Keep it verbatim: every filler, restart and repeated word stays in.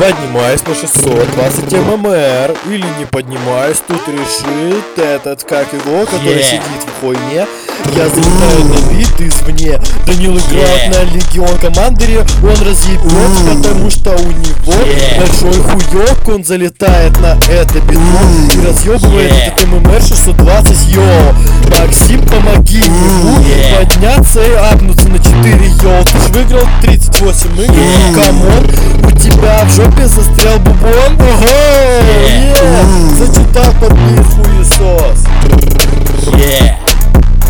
Поднимаюсь на шестьсот двадцать ммр. Или не поднимаюсь, тут решит этот, как его, который Yeah. сидит в хуйне. Я залетаю на бит извне. Данил играет Yeah. на легион командере. Он разъебет, Mm. потому что у него Yeah. большой хуёк. Он залетает на это бетон и разъебывает Yeah. этот ММР шестьсот двадцать. Йоу, Максим, помоги ему Yeah. подняться и апнуться на четыре. Йоу, ты ж выиграл тридцать восемь игр. Yeah. Камон, у тебя в жопе застрял бубон. Ого, Yeah. yeah. Зачем так подбит хуесос? Yeah.